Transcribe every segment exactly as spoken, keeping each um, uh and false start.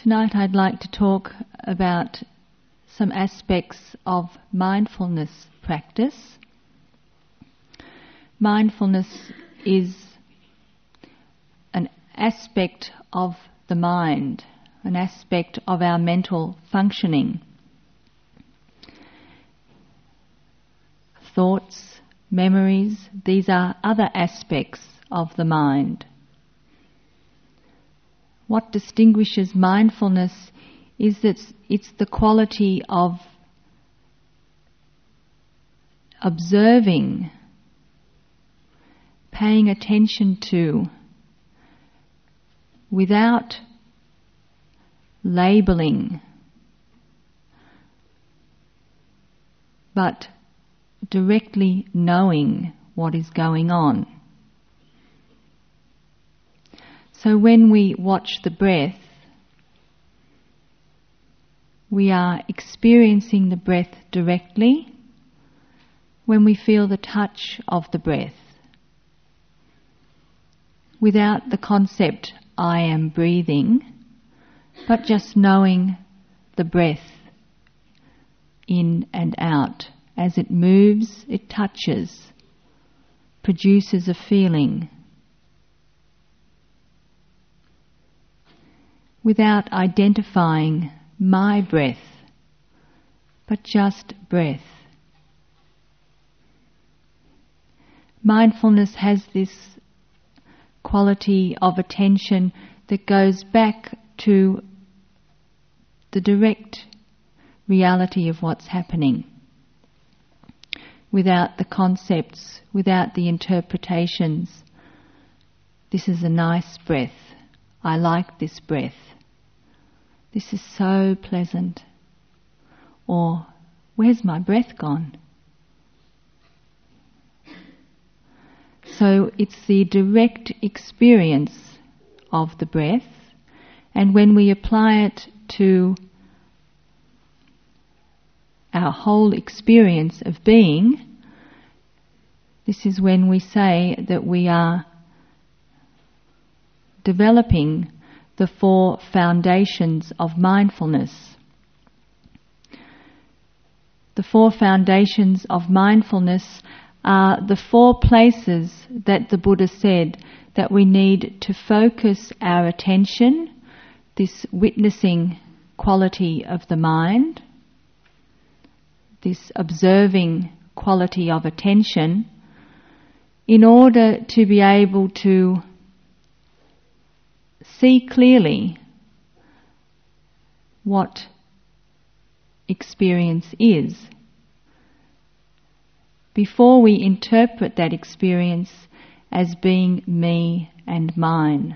Tonight I'd like to talk about some aspects of mindfulness practice. Mindfulness is an aspect of the mind, an aspect of our mental functioning. Thoughts, memories, these are other aspects of the mind. What distinguishes mindfulness is that it's the quality of observing, paying attention to, without labeling, but directly knowing what is going on. So when we watch the breath, we are experiencing the breath directly when we feel the touch of the breath, without the concept, I am breathing, but just knowing the breath in and out. As it moves, it touches, produces a feeling, without identifying my breath, but just breath. Mindfulness has this quality of attention that goes back to the direct reality of what's happening, without the concepts, without the interpretations. This is a nice breath. I like this breath. This is so pleasant. Or, where's my breath gone? So it's the direct experience of the breath, and when we apply it to our whole experience of being, this is when we say that we are developing the four foundations of mindfulness. The four foundations of mindfulness are the four places that the Buddha said that we need to focus our attention, this witnessing quality of the mind, this observing quality of attention, in order to be able to see clearly what experience is, before we interpret that experience as being me and mine.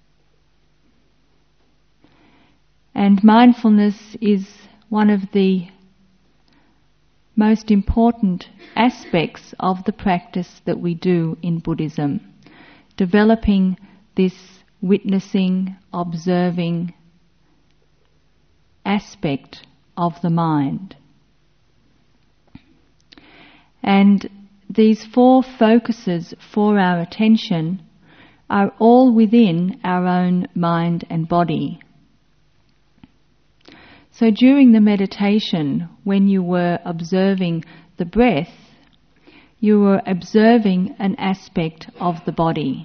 And mindfulness is one of the most important aspects of the practice that we do in Buddhism, developing this witnessing, observing aspect of the mind. And these four focuses for our attention are all within our own mind and body. So during the meditation, when you were observing the breath, you were observing an aspect of the body.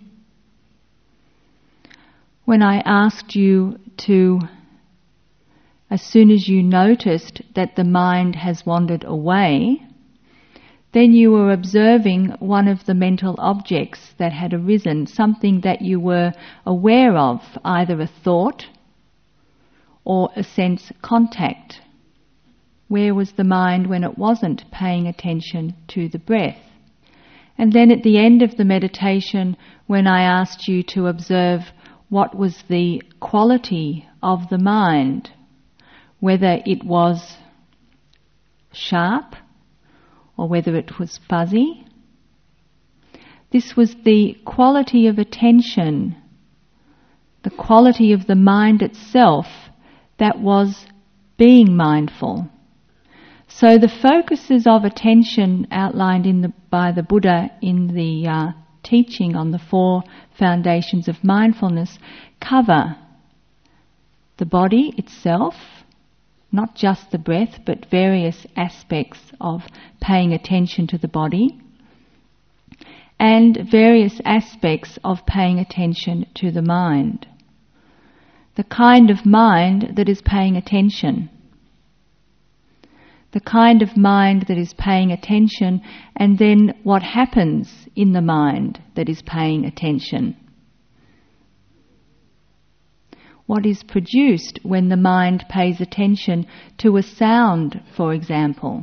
When I asked you to, as soon as you noticed that the mind has wandered away, then you were observing one of the mental objects that had arisen, something that you were aware of, either a thought or a sense contact. Where was the mind when it wasn't paying attention to the breath? And then at the end of the meditation, when I asked you to observe what was the quality of the mind, whether it was sharp or whether it was fuzzy, this was the quality of attention, the quality of the mind itself that was being mindful. So the focuses of attention outlined in the, by the Buddha in the uh, teaching on the four foundations of mindfulness cover the body itself, not just the breath, but various aspects of paying attention to the body, and various aspects of paying attention to the mind. The kind of mind that is paying attention. The kind of mind that is paying attention, and then what happens in the mind that is paying attention. What is produced when the mind pays attention to a sound, for example?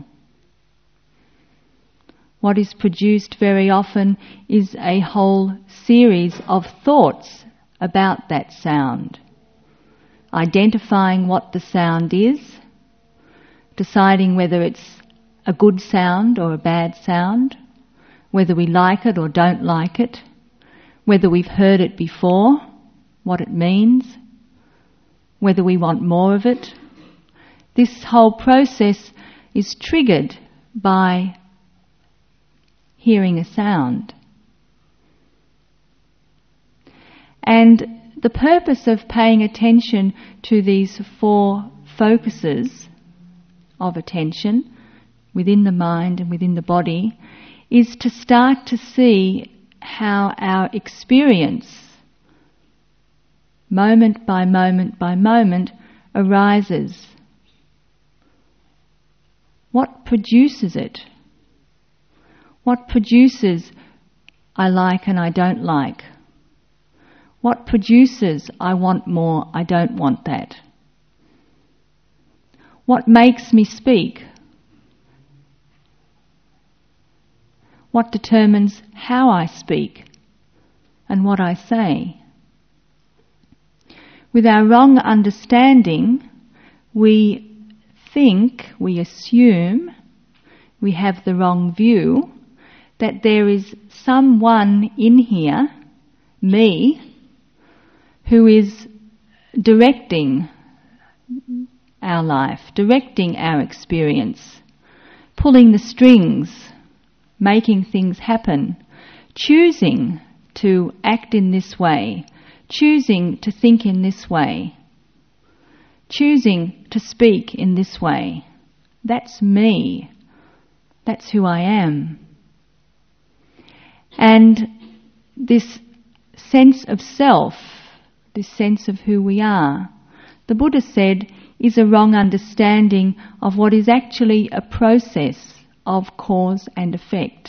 What is produced very often is a whole series of thoughts about that sound, identifying what the sound is, deciding whether it's a good sound or a bad sound, whether we like it or don't like it, whether we've heard it before, what it means, whether we want more of it. This whole process is triggered by hearing a sound. And the purpose of paying attention to these four focuses of attention within the mind and within the body is to start to see how our experience, moment by moment by moment, arises. What produces it? What produces I like and I don't like? What produces I want more, I don't want that? What makes me speak? What determines how I speak and what I say? With our wrong understanding, we think, we assume, we have the wrong view that there is someone in here, me, who is directing our life, directing our experience, pulling the strings, making things happen, choosing to act in this way, choosing to think in this way, choosing to speak in this way. That's me. That's who I am. And this sense of self, this sense of who we are, the Buddha said, is a wrong understanding of what is actually a process of cause and effect.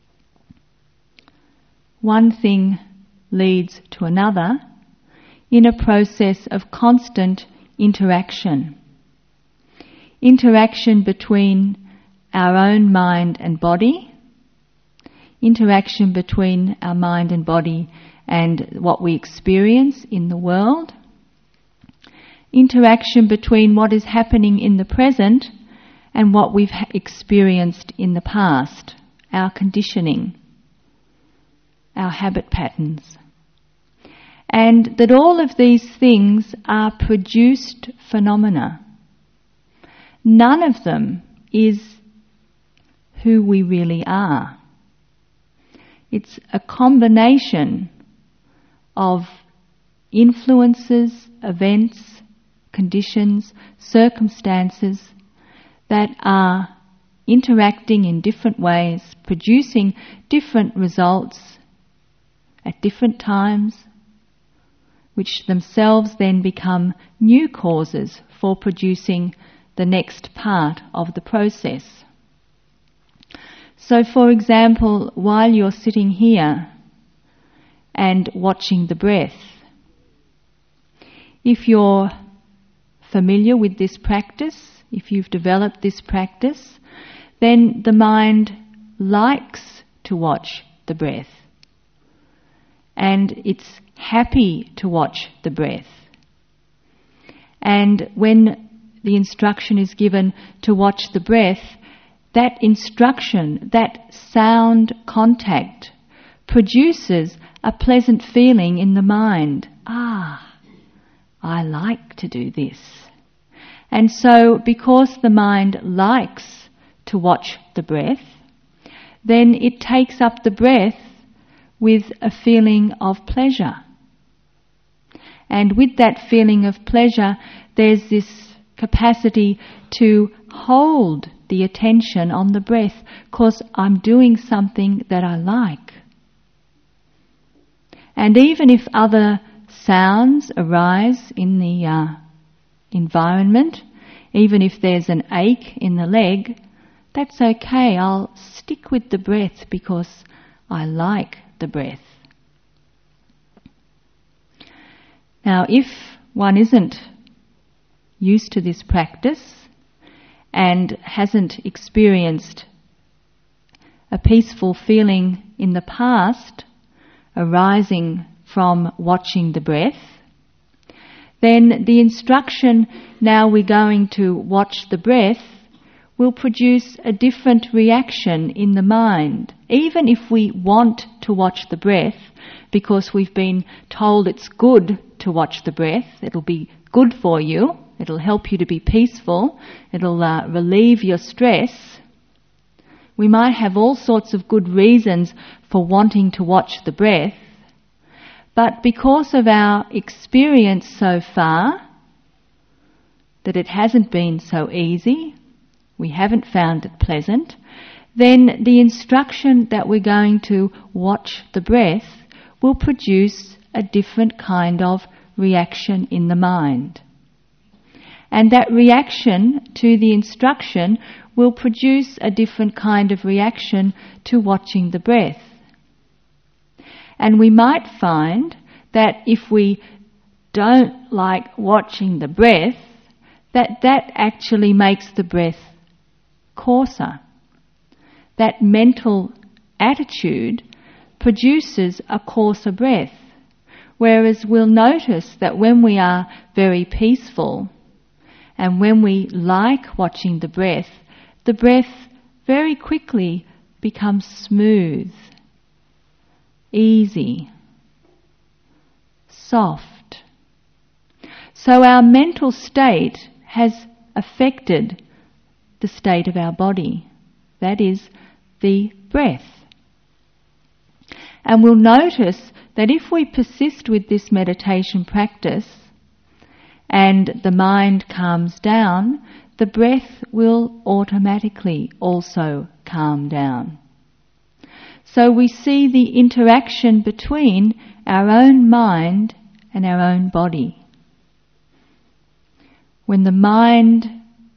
One thing leads to another in a process of constant interaction. Interaction between our own mind and body, interaction between our mind and body and what we experience in the world, interaction between what is happening in the present and what we've experienced in the past, our conditioning, our habit patterns. And that all of these things are produced phenomena. None of them is who we really are. It's a combination of influences, events, conditions, circumstances that are interacting in different ways, producing different results at different times, which themselves then become new causes for producing the next part of the process. So, for example, while you're sitting here and watching the breath, if you're familiar with this practice, if you've developed this practice, then the mind likes to watch the breath. And it's happy to watch the breath. And when the instruction is given to watch the breath, that instruction, that sound contact, produces a pleasant feeling in the mind. Ah, I like to do this. And so, because the mind likes to watch the breath, then it takes up the breath with a feeling of pleasure. And with that feeling of pleasure, there's this capacity to hold the attention on the breath because I'm doing something that I like. And even if other sounds arise in the uh, environment, even if there's an ache in the leg, that's okay. I'll stick with the breath because I like the breath. Now, if one isn't used to this practice and hasn't experienced a peaceful feeling in the past arising from watching the breath, then the instruction, now we're going to watch the breath, will produce a different reaction in the mind. Even if we want to watch the breath, because we've been told it's good to watch the breath, it'll be good for you, it'll help you to be peaceful, it'll uh, relieve your stress. We might have all sorts of good reasons for wanting to watch the breath, but because of our experience so far, that it hasn't been so easy, we haven't found it pleasant, then the instruction that we're going to watch the breath will produce a different kind of reaction in the mind. And that reaction to the instruction will produce a different kind of reaction to watching the breath. And we might find that if we don't like watching the breath, that that actually makes the breath coarser. That mental attitude produces a coarser breath. Whereas we'll notice that when we are very peaceful and when we like watching the breath, the breath very quickly becomes smooth, easy, soft. So our mental state has affected the state of our body, that is, the breath. And we'll notice that if we persist with this meditation practice and the mind calms down, the breath will automatically also calm down. So we see the interaction between our own mind and our own body. When the mind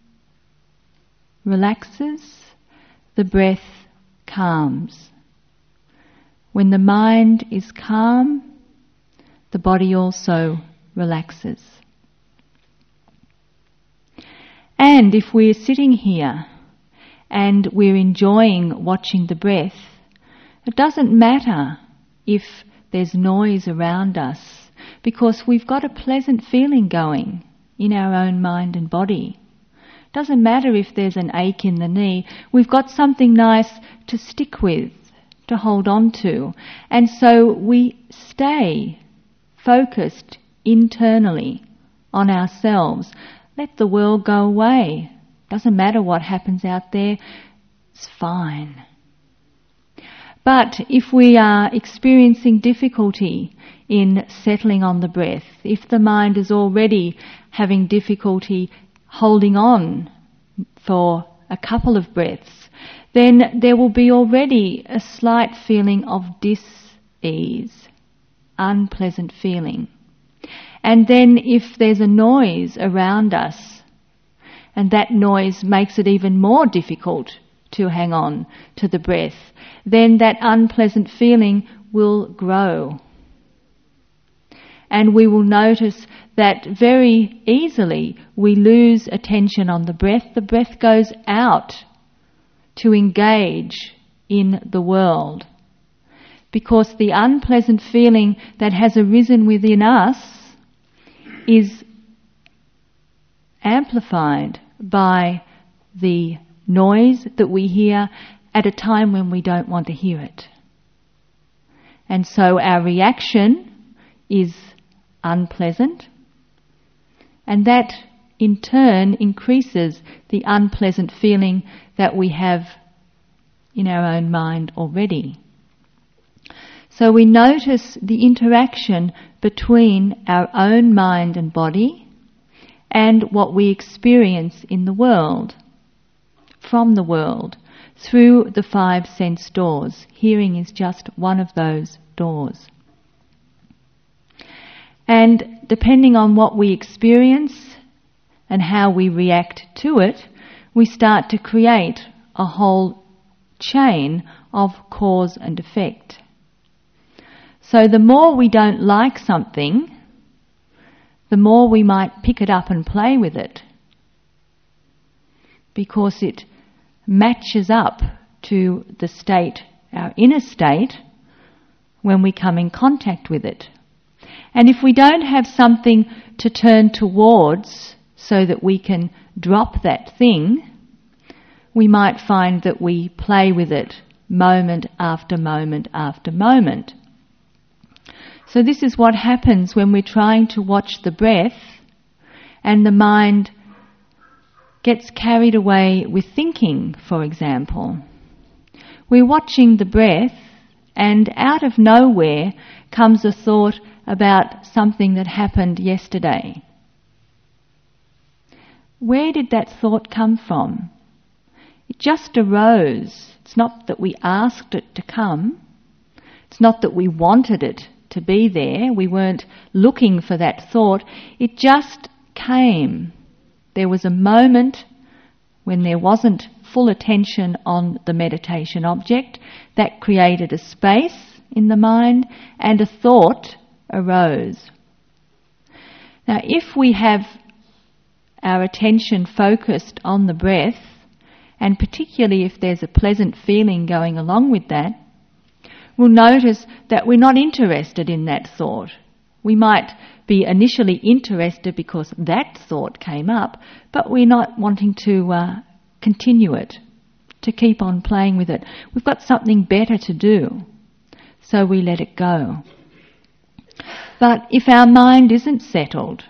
relaxes, the breath calms. When the mind is calm, the body also relaxes. And if we're sitting here and we're enjoying watching the breath, it doesn't matter if there's noise around us, because we've got a pleasant feeling going in our own mind and body. It doesn't matter if there's an ache in the knee, we've got something nice to stick with, to hold on to. And so we stay focused internally on ourselves. Let the world go away. Doesn't matter what happens out there, it's fine. But if we are experiencing difficulty in settling on the breath, if the mind is already having difficulty holding on for a couple of breaths, then there will be already a slight feeling of dis-ease, unpleasant feeling. And then if there's a noise around us, and that noise makes it even more difficult to hang on to the breath, then that unpleasant feeling will grow. And we will notice that very easily we lose attention on the breath. The breath goes out to engage in the world, because the unpleasant feeling that has arisen within us is amplified by the noise that we hear at a time when we don't want to hear it. And so our reaction is unpleasant, and that in turn increases the unpleasant feeling that we have in our own mind already. So we notice the interaction between our own mind and body and what we experience in the world, from the world, through the five sense doors. Hearing is just one of those doors. And depending on what we experience and how we react to it, we start to create a whole chain of cause and effect. So the more we don't like something, the more we might pick it up and play with it, because it matches up to the state, our inner state, when we come in contact with it. And if we don't have something to turn towards so that we can drop that thing, we might find that we play with it moment after moment after moment. So this is what happens when we're trying to watch the breath and the mind gets carried away with thinking, for example. We're watching the breath and out of nowhere comes a thought about something that happened yesterday. Where did that thought come from? It just arose. It's not that we asked it to come. It's not that we wanted it to be there. We weren't looking for that thought. It just came. There was a moment when there wasn't full attention on the meditation object that created a space in the mind and a thought arose. Now, if we have our attention focused on the breath, and particularly if there's a pleasant feeling going along with that, we'll notice that we're not interested in that thought. We might be initially interested because that thought came up, but we're not wanting to uh, continue it, to keep on playing with it. We've got something better to do, so we let it go. But if our mind isn't settled,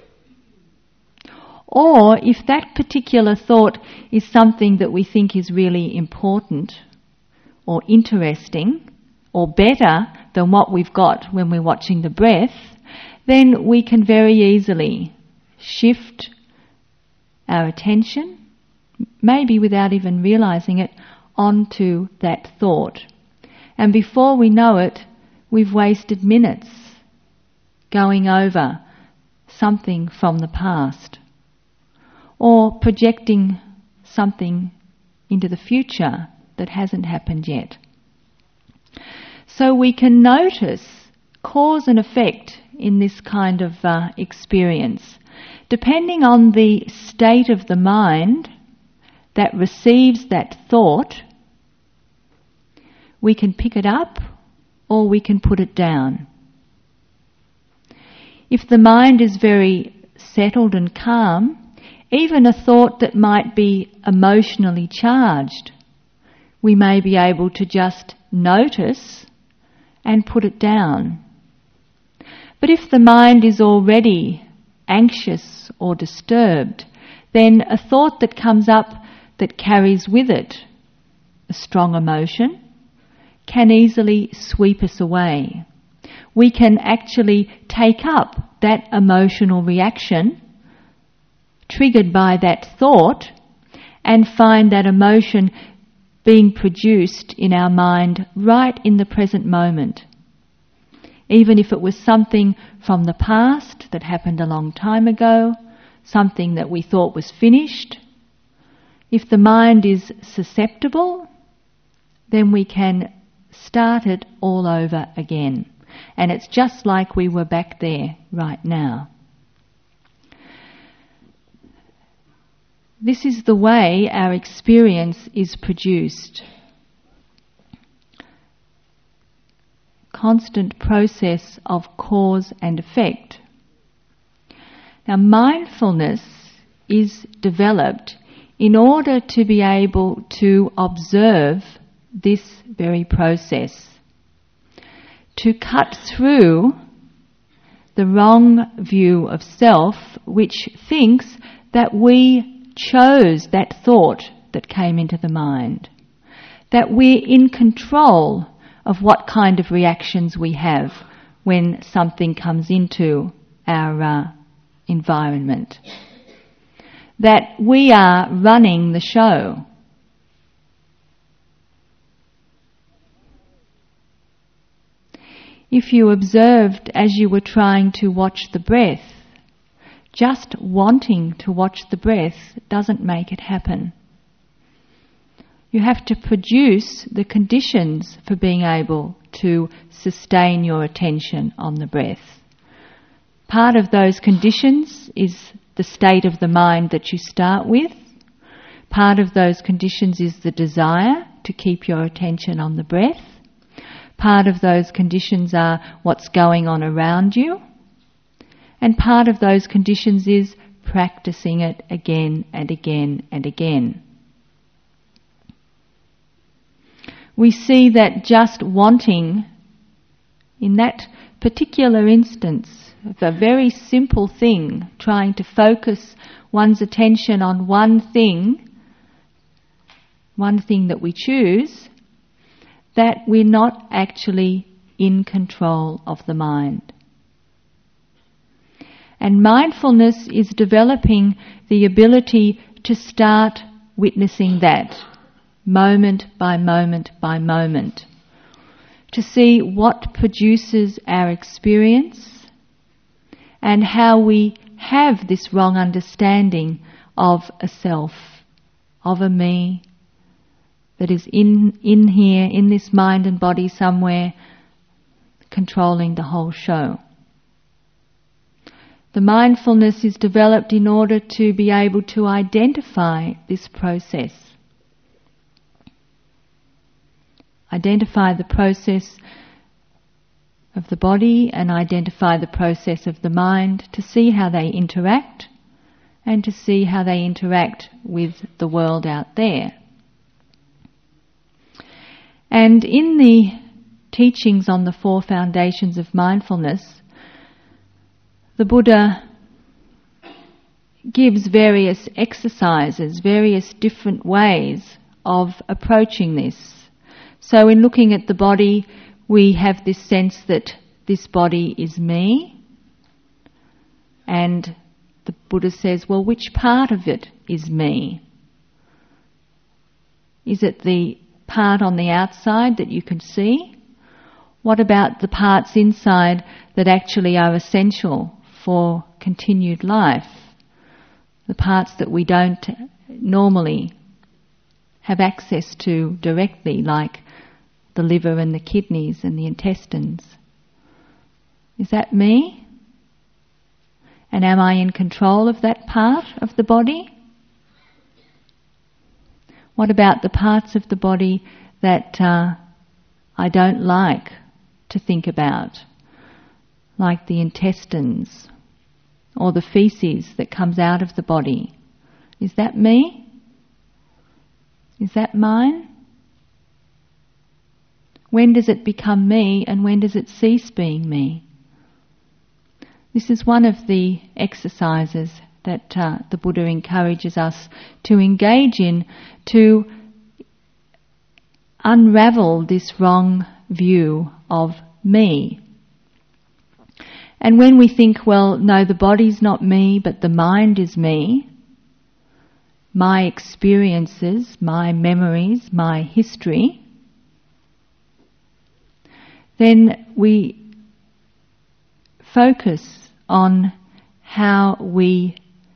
or if that particular thought is something that we think is really important or interesting or better than what we've got when we're watching the breath, then we can very easily shift our attention, maybe without even realizing it, onto that thought. And before we know it, we've wasted minutes going over something from the past, or projecting something into the future that hasn't happened yet. So we can notice cause and effect in this kind of uh, experience. Depending on the state of the mind that receives that thought, we can pick it up or we can put it down. If the mind is very settled and calm, even a thought that might be emotionally charged, we may be able to just notice and put it down. But if the mind is already anxious or disturbed, then a thought that comes up that carries with it a strong emotion can easily sweep us away. We can actually take up that emotional reaction triggered by that thought and find that emotion being produced in our mind right in the present moment. Even if it was something from the past that happened a long time ago, something that we thought was finished, if the mind is susceptible, then we can start it all over again. And it's just like we were back there right now. This is the way our experience is produced. Constant process of cause and effect. Now, mindfulness is developed in order to be able to observe this very process, to cut through the wrong view of self which thinks that we chose that thought that came into the mind, that we're in control of what kind of reactions we have when something comes into our uh, environment. That we are running the show. If you observed as you were trying to watch the breath, just wanting to watch the breath doesn't make it happen. You have to produce the conditions for being able to sustain your attention on the breath. Part of those conditions is the state of the mind that you start with. Part of those conditions is the desire to keep your attention on the breath. Part of those conditions are what's going on around you. And part of those conditions is practicing it again and again and again. We see that just wanting, in that particular instance, of a very simple thing, trying to focus one's attention on one thing, one thing that we choose, that we're not actually in control of the mind. And mindfulness is developing the ability to start witnessing that, moment by moment by moment, to see what produces our experience and how we have this wrong understanding of a self, of a me, that is in, in here, in this mind and body somewhere, controlling the whole show. The mindfulness is developed in order to be able to identify this process. Identify the process of the body and identify the process of the mind, to see how they interact and to see how they interact with the world out there. And in the teachings on the four foundations of mindfulness, the Buddha gives various exercises, various different ways of approaching this. So in looking at the body, we have this sense that this body is me. And the Buddha says, well, which part of it is me? Is it the part on the outside that you can see? What about the parts inside that actually are essential for continued life? The parts that we don't normally have access to directly, like the liver and the kidneys and the intestines. Is that me? And am I in control of that part of the body? What about the parts of the body that uh, I don't like to think about, like the intestines or the feces that comes out of the body? Is that me? Is that mine? When does it become me and when does it cease being me? This is one of the exercises that uh, the Buddha encourages us to engage in, to unravel this wrong view of me. And when we think, well, no, the body's not me, but the mind is me, my experiences, my memories, my history, then we focus on how we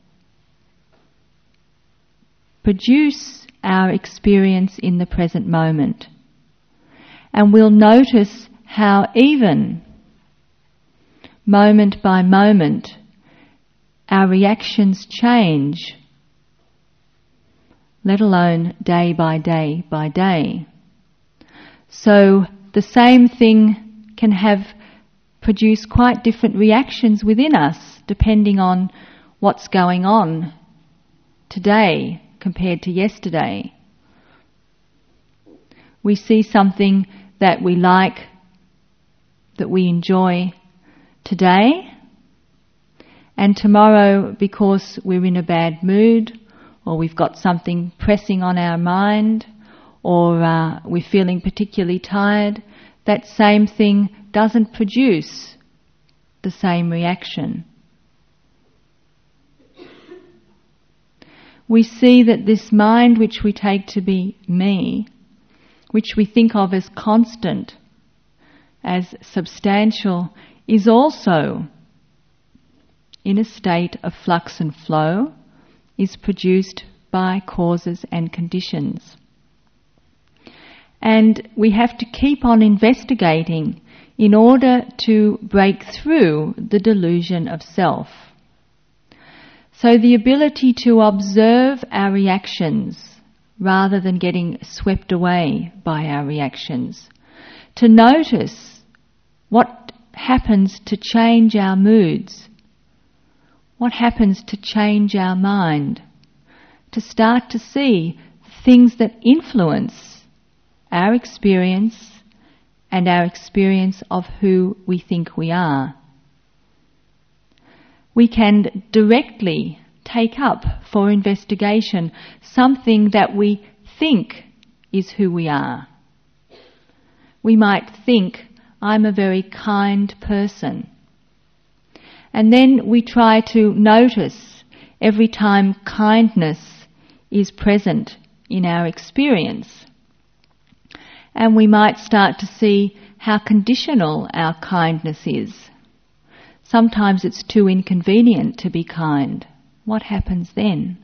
produce our experience in the present moment. And we'll notice how even moment by moment our reactions change, let alone day by day by day. So the same thing can have produce quite different reactions within us depending on what's going on today compared to yesterday. We see something that we like, that we enjoy today, and tomorrow, because we're in a bad mood, or we've got something pressing on our mind, or uh, we're feeling particularly tired, that same thing doesn't produce the same reaction. We see that this mind which we take to be me, which we think of as constant, as substantial, is also in a state of flux and flow, is produced by causes and conditions. And we have to keep on investigating in order to break through the delusion of self. So the ability to observe our reactions rather than getting swept away by our reactions, to notice what happens to change our moods, what happens to change our mind, to start to see things that influence our experience and our experience of who we think we are. We can directly take up for investigation something that we think is who we are. We might think, I'm a very kind person. And then we try to notice every time kindness is present in our experience. And we might start to see how conditional our kindness is. Sometimes it's too inconvenient to be kind. What happens then?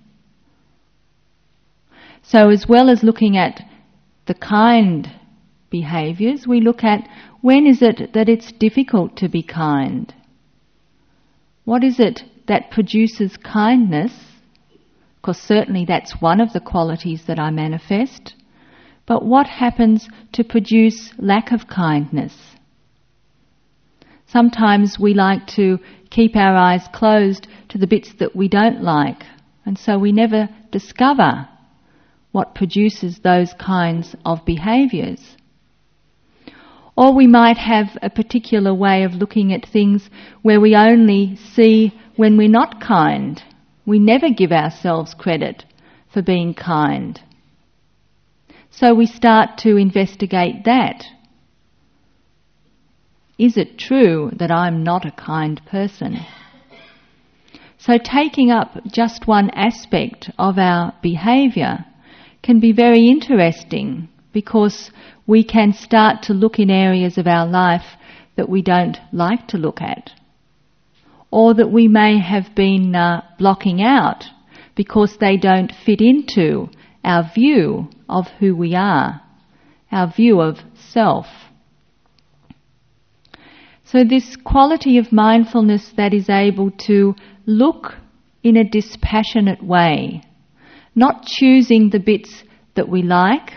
So as well as looking at the kind behaviours, we look at when is it that it's difficult to be kind? What is it that produces kindness? Because certainly that's one of the qualities that I manifest. But what happens to produce lack of kindness? Sometimes we like to keep our eyes closed to the bits that we don't like, and so we never discover what produces those kinds of behaviours. Or we might have a particular way of looking at things where we only see when we're not kind. We never give ourselves credit for being kind. So we start to investigate that. Is it true that I'm not a kind person? So taking up just one aspect of our behaviour can be very interesting, because we can start to look in areas of our life that we don't like to look at, or that we may have been uh, blocking out because they don't fit into our view of who we are, our view of self. So this quality of mindfulness that is able to look in a dispassionate way, not choosing the bits that we like,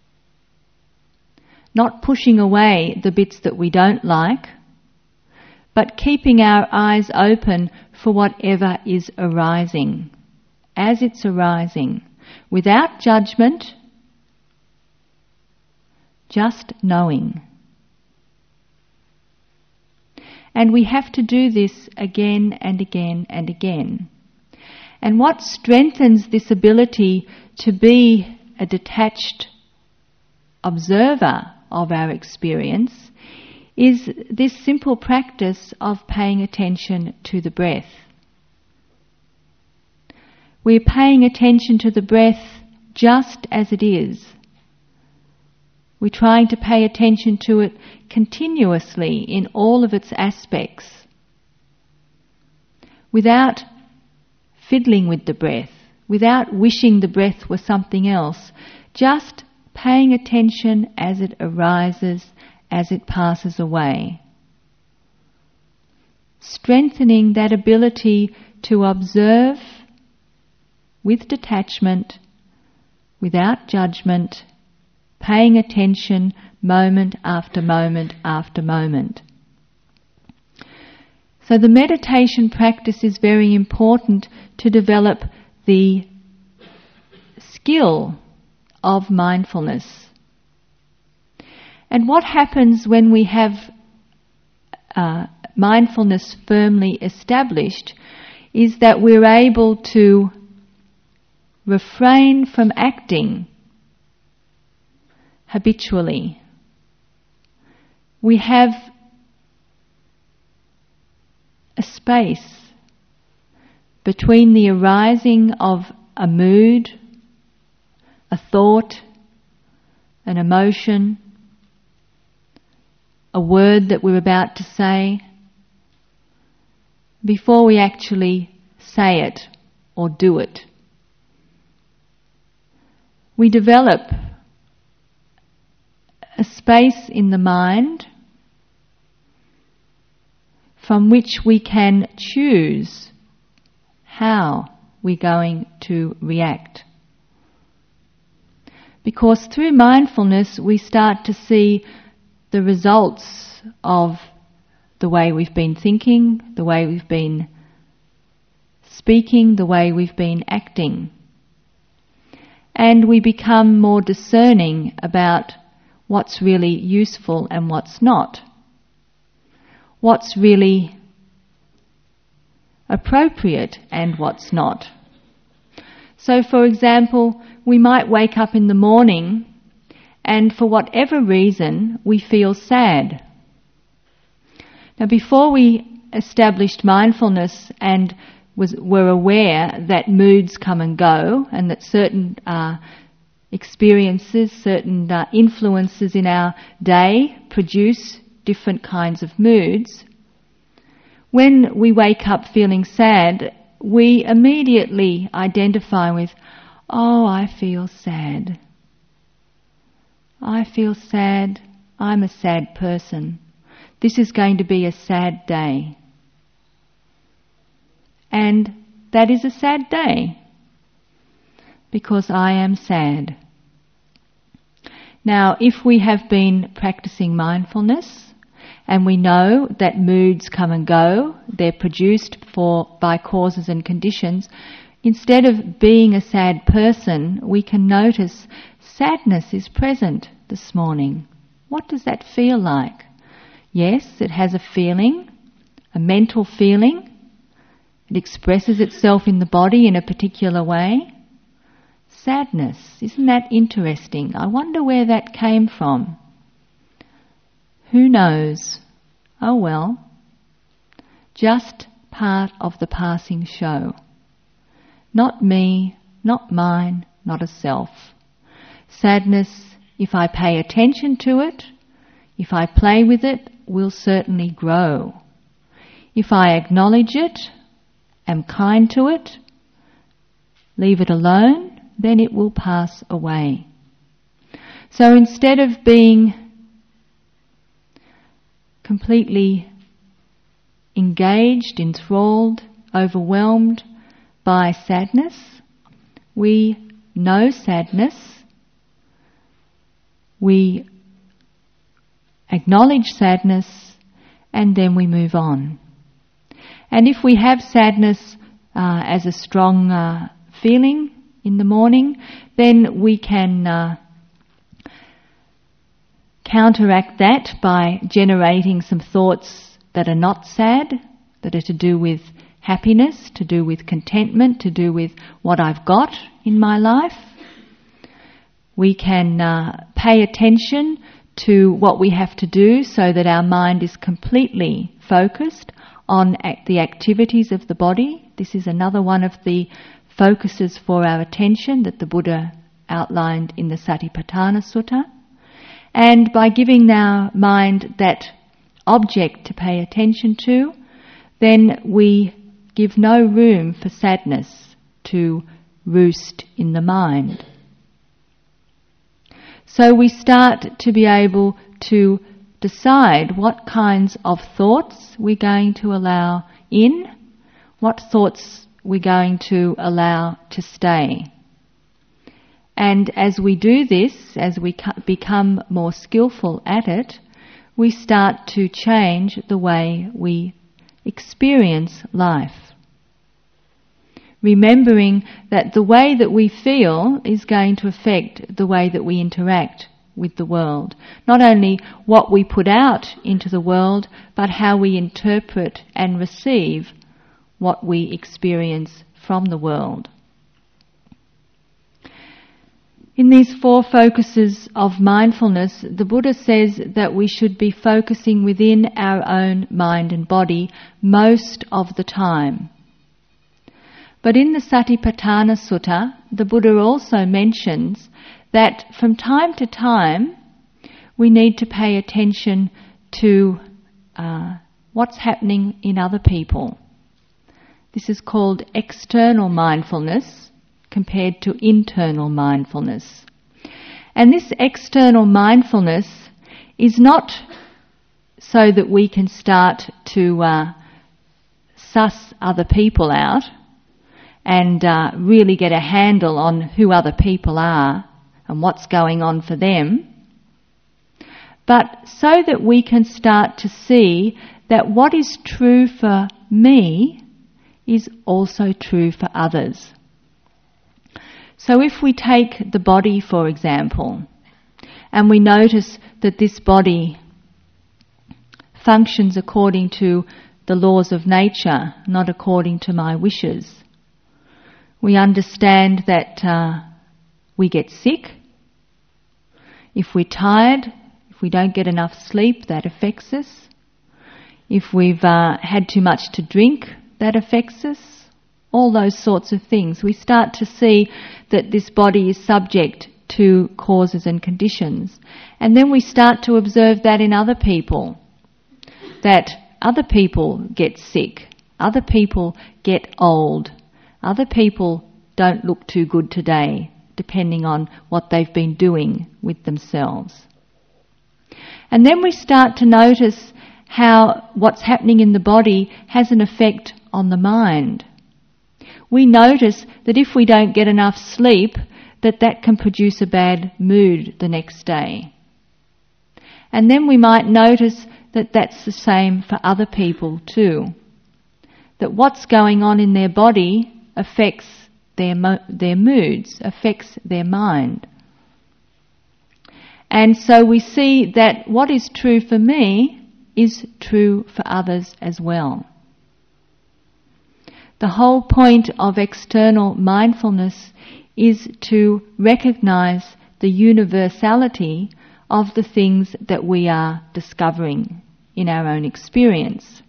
not pushing away the bits that we don't like, but keeping our eyes open for whatever is arising, as it's arising, without judgment, just knowing. And we have to do this again and again and again. And what strengthens this ability to be a detached observer of our experience is this simple practice of paying attention to the breath. We're paying attention to the breath just as it is. We're trying to pay attention to it continuously in all of its aspects, without fiddling with the breath, without wishing the breath were something else, just paying attention as it arises, as it passes away. Strengthening that ability to observe with detachment, without judgment, paying attention moment after moment after moment. So the meditation practice is very important to develop the skill of mindfulness. And what happens when we have uh, mindfulness firmly established is that we're able to refrain from acting habitually, we have a space between the arising of a mood, a thought, an emotion, a word that we're about to say, before we actually say it or do it. We develop a space in the mind from which we can choose how we're going to react. Because through mindfulness we start to see the results of the way we've been thinking, the way we've been speaking, the way we've been acting. And we become more discerning about what's really useful and what's not. What's really appropriate and what's not. So, for example, we might wake up in the morning and for whatever reason we feel sad. Now, before we established mindfulness and was, were aware that moods come and go and that certain uh, experiences, certain uh, influences in our day produce different kinds of moods, when we wake up feeling sad, we immediately identify with, oh, I feel sad. I feel sad. I'm a sad person. This is going to be a sad day. And that is a sad day because I am sad. Now, if we have been practicing mindfulness and we know that moods come and go, they're produced for by causes and conditions, instead of being a sad person, we can notice sadness is present this morning. What does that feel like? Yes, it has a feeling, a mental feeling. It expresses itself in the body in a particular way. Sadness, isn't that interesting? I wonder where that came from. Who knows? Oh well. Just part of the passing show. Not me, not mine, not a self. Sadness, if I pay attention to it, if I play with it, will certainly grow. If I acknowledge it, am kind to it, leave it alone, then it will pass away. So instead of being completely engaged, enthralled, overwhelmed by sadness, we know sadness, we acknowledge sadness, and then we move on. And if we have sadness uh, as a strong uh, feeling in the morning, then we can uh, counteract that by generating some thoughts that are not sad, that are to do with happiness, to do with contentment, to do with what I've got in my life. We can uh, pay attention to what we have to do so that our mind is completely focused on act- the activities of the body. This is another one of the focuses for our attention that the Buddha outlined in the Satipatthana Sutta. And by giving our mind that object to pay attention to, then we give no room for sadness to roost in the mind. So we start to be able to decide what kinds of thoughts we're going to allow in, what thoughts we're going to allow to stay. And as we do this, as we become more skillful at it, we start to change the way we experience life. Remembering that the way that we feel is going to affect the way that we interact with the world. Not only what we put out into the world, but how we interpret and receive what we experience from the world. In these four focuses of mindfulness, the Buddha says that we should be focusing within our own mind and body most of the time. But in the Satipatthana Sutta, the Buddha also mentions that from time to time we need to pay attention to uh, what's happening in other people. This is called external mindfulness compared to internal mindfulness. And this external mindfulness is not so that we can start to uh, suss other people out and uh, really get a handle on who other people are and what's going on for them, but so that we can start to see that what is true for me is also true for others. So if we take the body, for example, and we notice that this body functions according to the laws of nature, not according to my wishes, we understand that uh, we get sick. If we're tired, if we don't get enough sleep, that affects us. If we've uh, had too much to drink, that affects us. All those sorts of things. We start to see that this body is subject to causes and conditions. And then we start to observe that in other people. That other people get sick. Other people get old. Other people don't look too good today, depending on what they've been doing with themselves. And then we start to notice how what's happening in the body has an effect on the mind. We notice that if we don't get enough sleep, that that can produce a bad mood the next day. And then we might notice that that's the same for other people too. That what's going on in their body affects their mo- their moods, affects their mind. And so we see that what is true for me is true for others as well. The whole point of external mindfulness is to recognize the universality of the things that we are discovering in our own experience.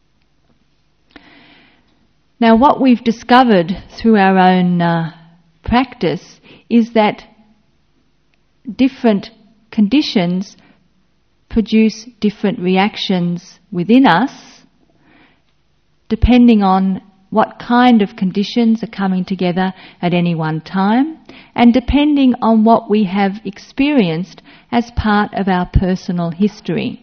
Now, what we've discovered through our own uh, practice is that different conditions produce different reactions within us depending on what kind of conditions are coming together at any one time, and depending on what we have experienced as part of our personal history.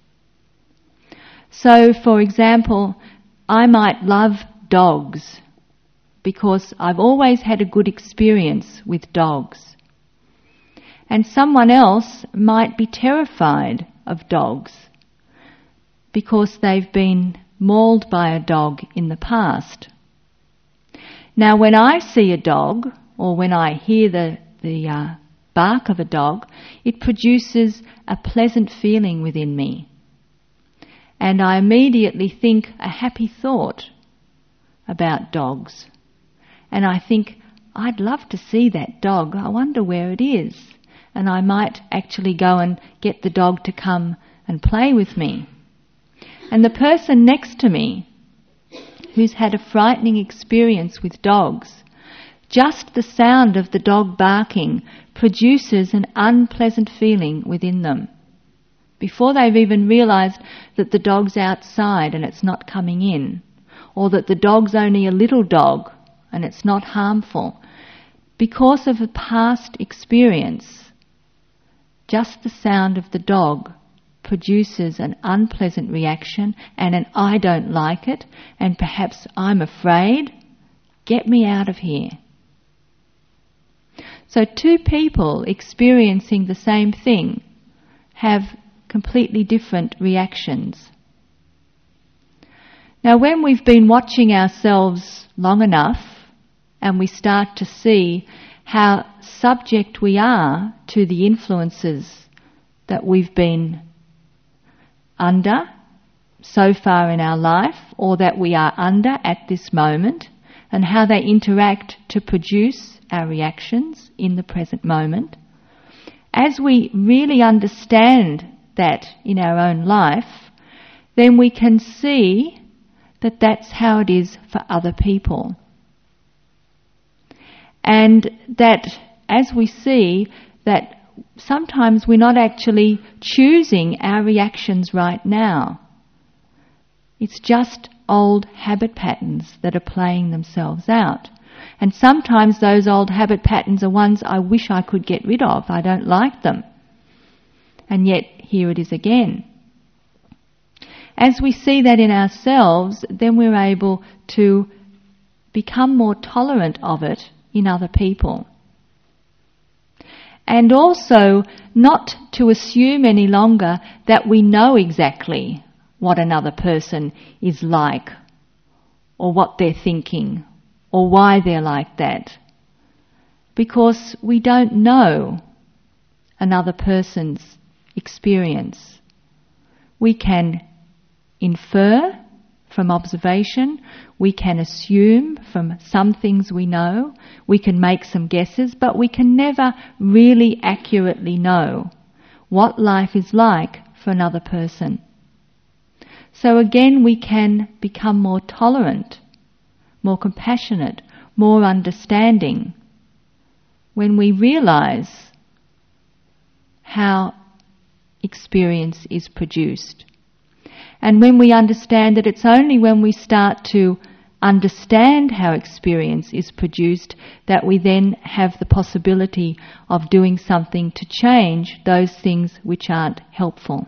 So, for example, I might love dogs because I've always had a good experience with dogs. And someone else might be terrified of dogs because they've been mauled by a dog in the past. Now, when I see a dog, or when I hear the, the uh, bark of a dog, it produces a pleasant feeling within me. And I immediately think a happy thought about dogs. And I think, I'd love to see that dog. I wonder where it is. And I might actually go and get the dog to come and play with me. And the person next to me, who's had a frightening experience with dogs, just the sound of the dog barking produces an unpleasant feeling within them. Before they've even realised that the dog's outside and it's not coming in, or that the dog's only a little dog and it's not harmful, because of a past experience, just the sound of the dog produces an unpleasant reaction and an I don't like it, and perhaps I'm afraid, get me out of here. So two people experiencing the same thing have completely different reactions. Now, when we've been watching ourselves long enough and we start to see how subject we are to the influences that we've been under so far in our life, or that we are under at this moment, and how they interact to produce our reactions in the present moment. As we really understand that in our own life, then we can see that that's how it is for other people. And that as we see that sometimes we're not actually choosing our reactions right now. It's just old habit patterns that are playing themselves out. And sometimes those old habit patterns are ones I wish I could get rid of. I don't like them. And yet here it is again. As we see that in ourselves, then we're able to become more tolerant of it in other people. And also not to assume any longer that we know exactly what another person is like, or what they're thinking, or why they're like that. Because we don't know another person's experience. We can infer from observation, we can assume from some things we know, we can make some guesses, but we can never really accurately know what life is like for another person. So again, we can become more tolerant, more compassionate, more understanding when we realize how experience is produced. And when we understand that it's only when we start to understand how experience is produced that we then have the possibility of doing something to change those things which aren't helpful.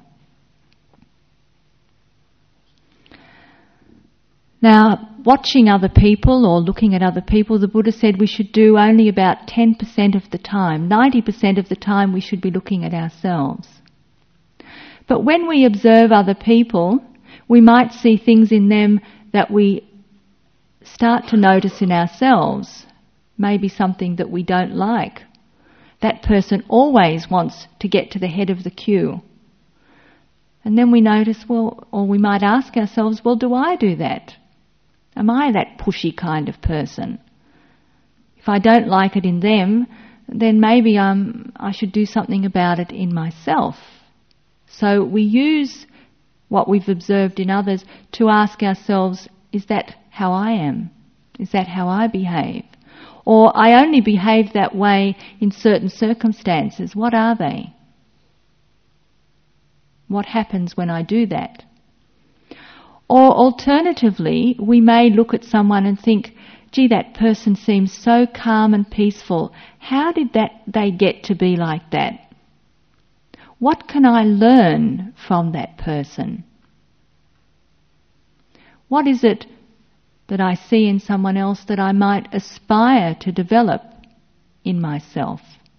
Now, watching other people or looking at other people, the Buddha said we should do only about ten percent of the time. ninety percent of the time we should be looking at ourselves. But when we observe other people, we might see things in them that we start to notice in ourselves. Maybe something that we don't like. That person always wants to get to the head of the queue. And then we notice, well, or we might ask ourselves, well, do I do that? Am I that pushy kind of person? If I don't like it in them, then maybe um, I should do something about it in myself. So we use what we've observed in others to ask ourselves, is that how I am? Is that how I behave? Or I only behave that way in certain circumstances. What are they? What happens when I do that? Or alternatively, we may look at someone and think, gee, that person seems so calm and peaceful. How did that they get to be like that? What can I learn from that person? What is it that I see in someone else that I might aspire to develop in myself?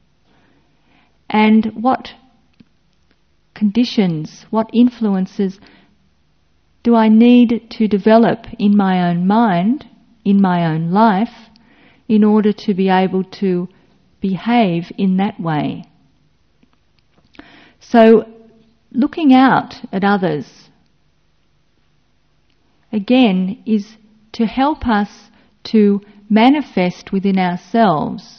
And what conditions, what influences do I need to develop in my own mind, in my own life, in order to be able to behave in that way? So, looking out at others, again, is to help us to manifest within ourselves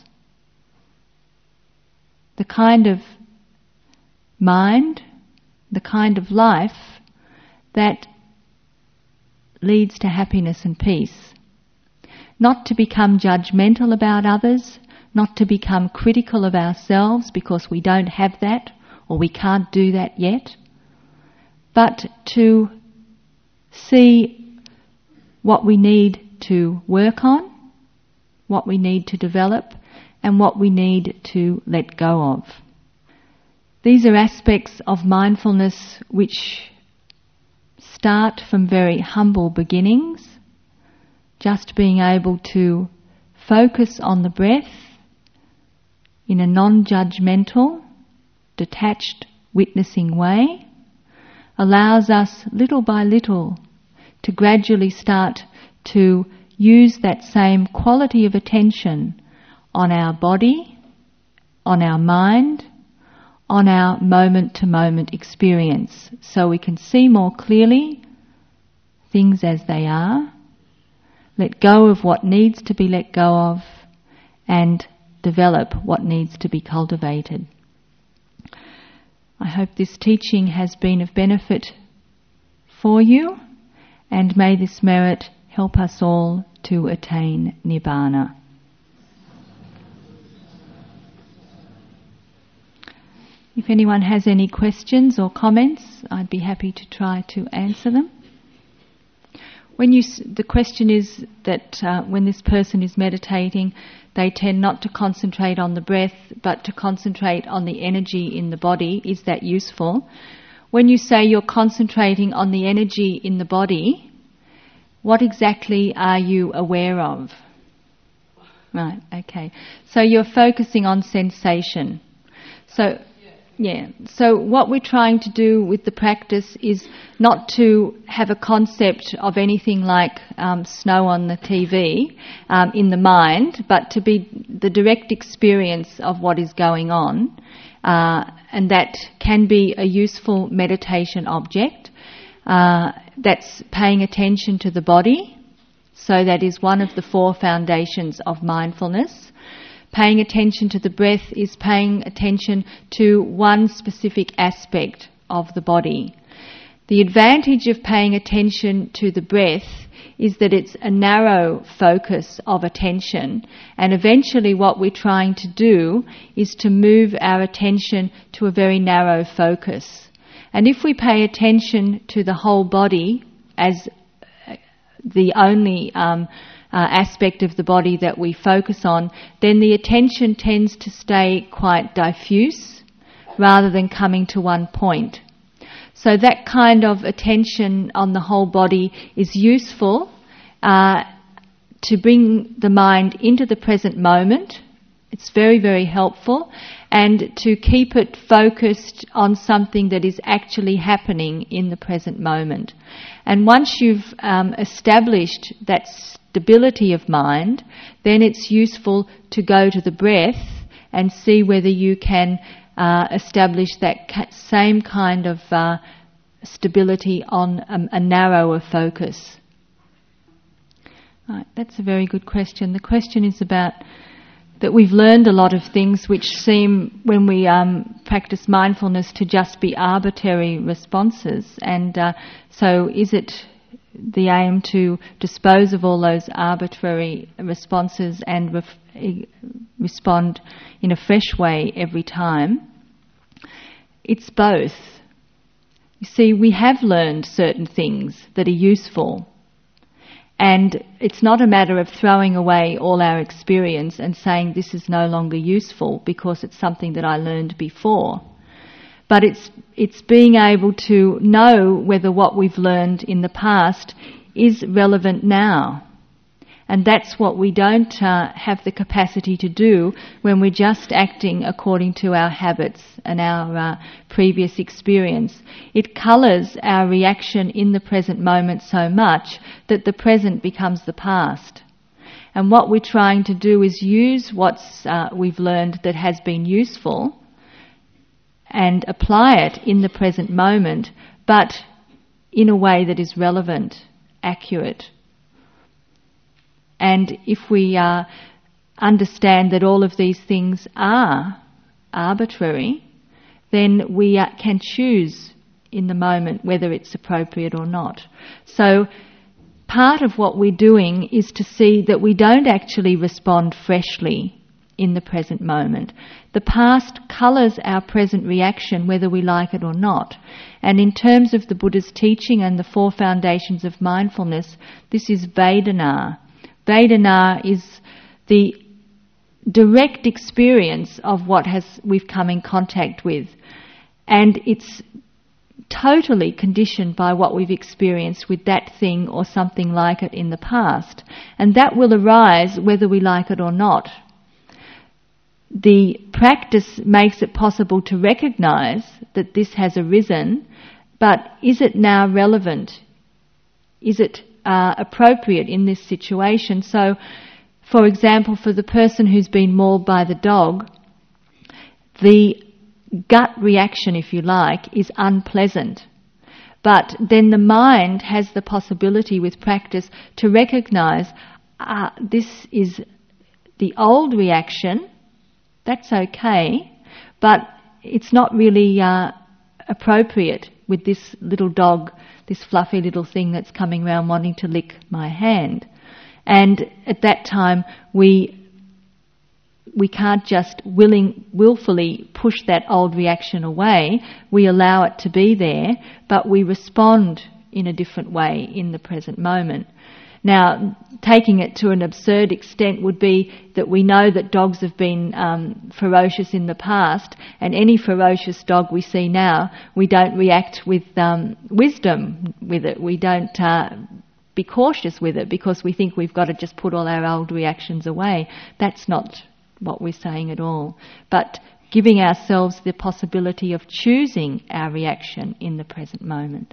the kind of mind, the kind of life that leads to happiness and peace. Not to become judgmental about others, not to become critical of ourselves because we don't have that or we can't do that yet, but to see what we need to work on, what we need to develop, and what we need to let go of. These are aspects of mindfulness which start from very humble beginnings, just being able to focus on the breath in a non-judgmental, detached, witnessing way, allows us little by little to gradually start to use that same quality of attention on our body, on our mind, on our moment-to-moment experience, so we can see more clearly things as they are, let go of what needs to be let go of, and develop what needs to be cultivated. I hope this teaching has been of benefit for you, and may this merit help us all to attain Nibbana. If anyone has any questions or comments, I'd be happy to try to answer them. When you, the question is that uh, when this person is meditating, they tend not to concentrate on the breath, but to concentrate on the energy in the body. Is that useful? When you say you're concentrating on the energy in the body, what exactly are you aware of? Right, okay. So you're focusing on sensation. So, yeah. So what we're trying to do with the practice is not to have a concept of anything like um, snow on the T V um, in the mind, but to be the direct experience of what is going on. Uh, and that can be a useful meditation object. Uh, that's paying attention to the body. So that is one of the four foundations of mindfulness. Paying attention to the breath is paying attention to one specific aspect of the body. The advantage of paying attention to the breath is that it's a narrow focus of attention, and eventually what we're trying to do is to move our attention to a very narrow focus. And if we pay attention to the whole body as the only um, uh, aspect of the body that we focus on, then the attention tends to stay quite diffuse rather than coming to one point. So that kind of attention on the whole body is useful uh, to bring the mind into the present moment. It's very, very helpful, and to keep it focused on something that is actually happening in the present moment. And once you've um, established that stability of mind, then it's useful to go to the breath and see whether you can uh, establish that ca- same kind of uh, stability on a, a narrower focus. Right, that's a very good question. The question is about that we've learned a lot of things which seem, when we um, practice mindfulness, to just be arbitrary responses. And uh, so is it the aim to dispose of all those arbitrary responses and ref- respond in a fresh way every time? It's both. You see, we have learned certain things that are useful. And it's not a matter of throwing away all our experience and saying this is no longer useful because it's something that I learned before. But it's it's being able to know whether what we've learned in the past is relevant now. And that's what we don't uh, have the capacity to do when we're just acting according to our habits and our uh, previous experience. It colours our reaction in the present moment so much that the present becomes the past. And what we're trying to do is use what uh, we've learned that has been useful and apply it in the present moment, but in a way that is relevant, accurate. And if we uh, understand that all of these things are arbitrary, then we uh, can choose in the moment whether it's appropriate or not. So part of what we're doing is to see that we don't actually respond freshly in the present moment. The past colours our present reaction whether we like it or not. And in terms of the Buddha's teaching and the four foundations of mindfulness, this is Vedana. Vedana is the direct experience of what has we've come in contact with, and it's totally conditioned by what we've experienced with that thing or something like it in the past, and that will arise whether we like it or not. The practice makes it possible to recognize that this has arisen, but is it now relevant? Is it Uh, appropriate in this situation? So, for example, for the person who's been mauled by the dog, the gut reaction, if you like, is unpleasant. But then the mind has the possibility with practice to recognise uh, this is the old reaction That's okay, but it's not really uh, appropriate with this little dog, this fluffy little thing that's coming around wanting to lick my hand. And at that time, we we can't just willing, willfully push that old reaction away. We allow it to be there, but we respond in a different way in the present moment. Now, taking it to an absurd extent would be that we know that dogs have been um, ferocious in the past, and any ferocious dog we see now, we don't react with um, wisdom with it. We don't uh, be cautious with it because we think we've got to just put all our old reactions away. That's not what we're saying at all. But giving ourselves the possibility of choosing our reaction in the present moment.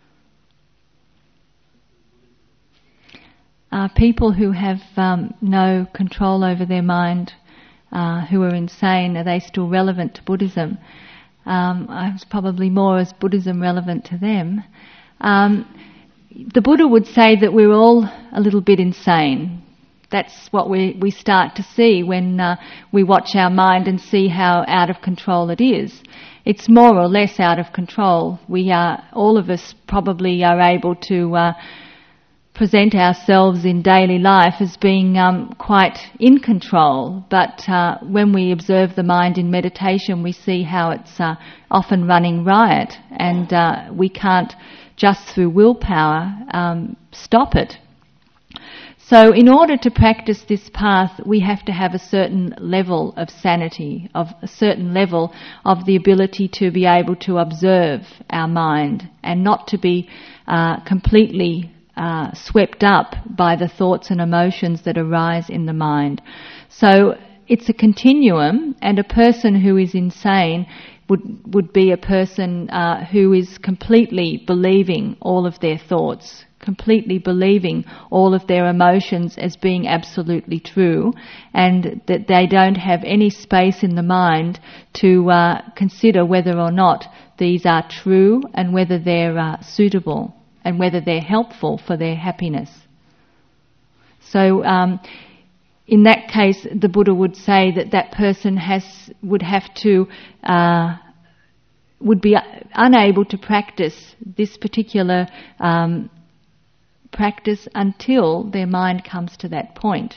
Uh, people who have um, no control over their mind, uh, who are insane, are they still relevant to Buddhism? Um, I was probably more as Buddhism relevant to them. Um, the Buddha would say that we're all a little bit insane. That's what we, we start to see when uh, we watch our mind and see how out of control it is. It's more or less out of control. We are, all of us probably are able to uh, present ourselves in daily life as being um, quite in control, but uh, when we observe the mind in meditation, we see how it's uh, often running riot, and uh, we can't just through willpower um, stop it. So in order to practice this path, we have to have a certain level of sanity, of a certain level of the ability to be able to observe our mind and not to be uh, completely uh, swept up by the thoughts and emotions that arise in the mind. So it's a continuum, and a person who is insane would would be a person uh, who is completely believing all of their thoughts, completely believing all of their emotions as being absolutely true, and that they don't have any space in the mind to uh, consider whether or not these are true and whether they're uh, suitable and whether they're helpful for their happiness. So um, in that case, the Buddha would say that that person has would have to uh, would be unable to practice this particular um, practice until their mind comes to that point.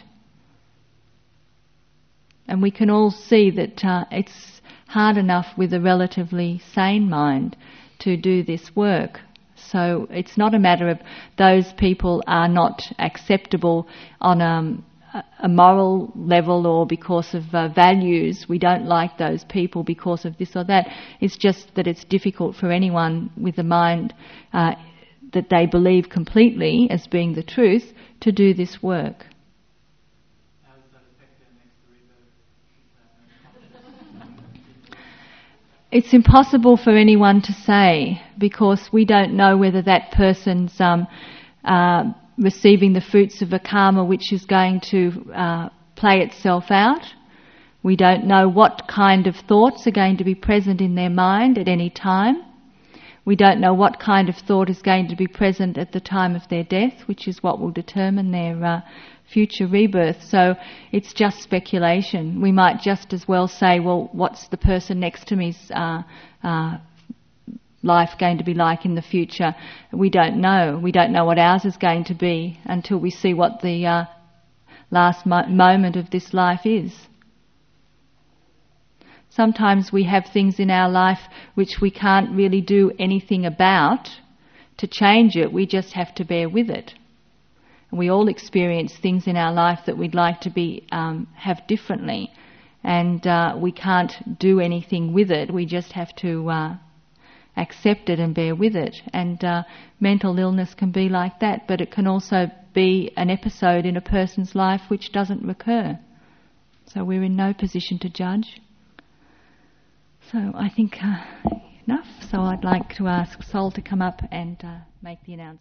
And we can all see that uh, it's hard enough with a relatively sane mind to do this work. So it's not a matter of those people are not acceptable on um, a moral level or because of uh, values. We don't like those people because of this or that. It's just that it's difficult for anyone with a mind uh, that they believe completely as being the truth to do this work. How does that affect their next rebirth? It's impossible for anyone to say, because we don't know whether that person's um, uh, receiving the fruits of a karma which is going to uh, play itself out. We don't know what kind of thoughts are going to be present in their mind at any time. We don't know what kind of thought is going to be present at the time of their death, which is what will determine their uh, future rebirth. So it's just speculation. We might just as well say, well, what's the person next to me's uh, uh, life going to be like in the future? We don't know. We don't know what ours is going to be until we see what the uh, last mo- moment of this life is. Sometimes we have things in our life which we can't really do anything about to change it. We just have to bear with it. And we all experience things in our life that we'd like to be um, have differently, and uh, we can't do anything with it. We just have to uh, accept it and bear with it. And uh, mental illness can be like that, but it can also be an episode in a person's life which doesn't recur. So we're in no position to judge. So I think uh, enough. So I'd like to ask Sol to come up and uh, make the announcement.